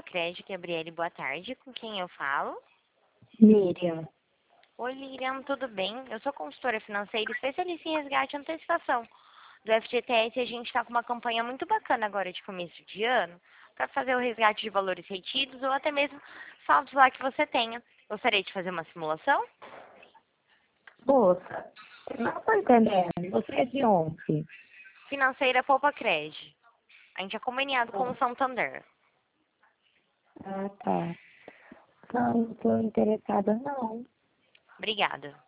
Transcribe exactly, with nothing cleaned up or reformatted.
Cred, Gabriele, boa tarde. Com quem eu falo? Miriam. Oi, Lilian, tudo bem? Eu sou consultora financeira e especialista em resgate e antecipação do F G T S e a gente está com uma campanha muito bacana agora de começo de ano para fazer o resgate de valores retidos ou até mesmo saldos lá que você tenha. Gostaria de fazer uma simulação? Moça, eu não estou entendendo. Você é de onde? Financeira Poupa Cred. A gente é conveniado com o Santander. Ah, tá. Não, não estou interessada, não. Obrigada.